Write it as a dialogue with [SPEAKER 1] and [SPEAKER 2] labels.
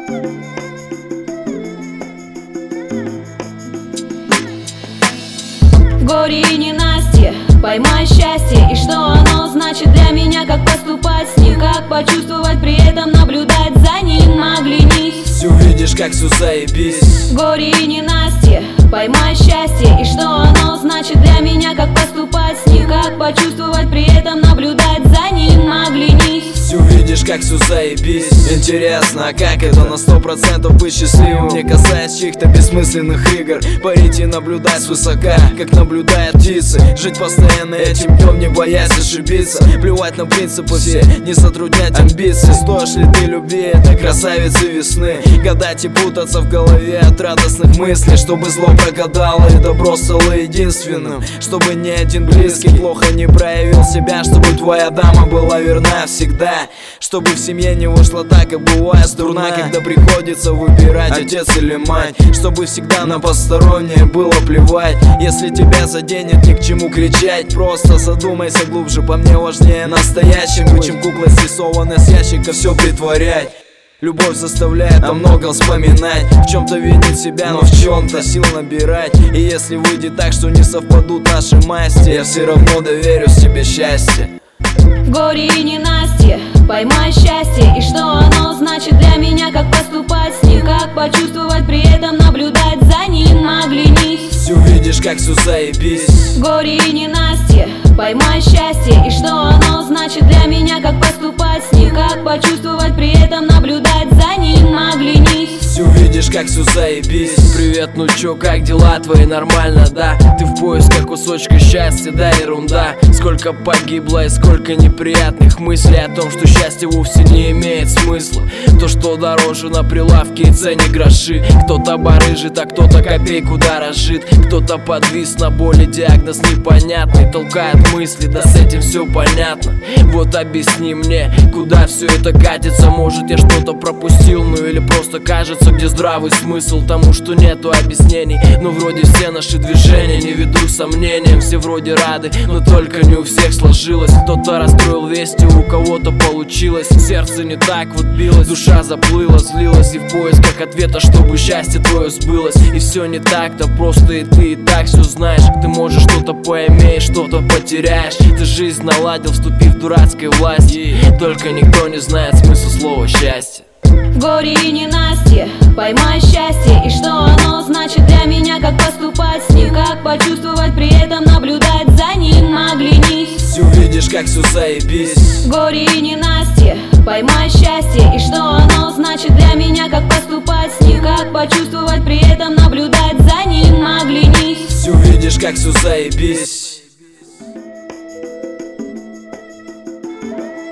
[SPEAKER 1] В горе и ненастье поймай счастье. И что оно значит для меня, как поступать с ним, как почувствовать, при этом наблюдать за ним. Оглянись,
[SPEAKER 2] увидишь, как все заебись.
[SPEAKER 1] В горе и ненастье поймай счастье. И что оно значит для меня, как поступать с ним, как почувствовать, при этом наблюдать за ним. Оглянись,
[SPEAKER 2] увидишь, как все заебись. Интересно, а как это на 100% быть счастливым, не касаясь чьих-то бессмысленных игр? Парить и наблюдать свысока, как наблюдают птицы. Жить постоянно этим днем, не боясь ошибиться. Плевать на принципы все, не затруднять амбиции. Стоишь ли ты любви этой красавицы весны? Гадать и путаться в голове от радостных мыслей. Чтобы зло прогадало и добро стало единственным. Чтобы ни один близкий плохо не проявил себя. Чтобы твоя дама была верна всегда. Чтобы в семье не вышло так, как бывает дурна, когда приходится выбирать отец или мать. Чтобы всегда на постороннее было плевать. Если тебя заденет, ни к чему кричать. Просто задумайся глубже, по мне важнее настоящим быть, чем кукла, срисованная с ящика, все притворять. Любовь заставляет о многом вспоминать, в чем-то винить себя, но в чем-то сил набирать. И если выйдет так, что не совпадут наши масти, я все равно доверюсь тебе счастье.
[SPEAKER 1] В горе и ненастье поймай счастье. И что оно значит для меня, как поступать с ним, как почувствовать, при этом наблюдать за ним. Оглянись,
[SPEAKER 2] увидишь, как все заебись.
[SPEAKER 1] В горе и ненастье поймай счастье. И что оно значит для меня, как поступать с ним, как почувствовать, при этом наблюдать за ним. Оглянись,
[SPEAKER 2] увидишь, как все заебись.
[SPEAKER 3] Привет, ну чё, как дела твои, нормально, да? Ты в поисках кусочка счастья, да, ерунда. Сколько погибло и сколько неприятных мыслей о том, что счастье вовсе не имеет смысла. То, что дороже на прилавке и цене гроши. Кто-то барыжит, а кто-то копейку дорожит. Кто-то подвис на боли, диагноз непонятный. Толкает мысли, да с этим все понятно. Вот объясни мне, куда все это катится. Может, я что-то пропустил, ну или просто кажется, где здравый смысл тому, что нету объяснений. Но вроде все наши движения не ведут к сомнениям. Все вроде рады, но только не у всех сложилось. Кто-то расстроил вести, у кого-то получилось. Сердце не так вот билось, душа заплыла, злилась и в поисках ответа, чтобы счастье твое сбылось. И все не так-то просто, и ты и так все знаешь. Ты можешь что-то поимеешь, что-то потеряешь. Ты жизнь наладил, вступив в дурацкой власти. Только никто не знает смысл слова счастье.
[SPEAKER 1] В горе и ненастье поймай счастье. И что оно значит для меня, как поступать с ним, как почувствовать, при этом наблюдать за ним. Оглянись,
[SPEAKER 2] увидишь, как все заебись.
[SPEAKER 1] В горе и ненастье поймай счастье. И что оно значит для меня, как поступать с ним, как почувствовать, при этом наблюдать за ним. Оглянись,
[SPEAKER 2] увидишь, как все заебись.